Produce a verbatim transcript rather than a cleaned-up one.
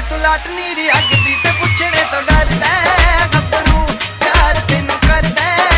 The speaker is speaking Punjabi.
तू लाट नीरी अग दी ते पुछने तो डरदा गबरू प्यार तेनू करदा।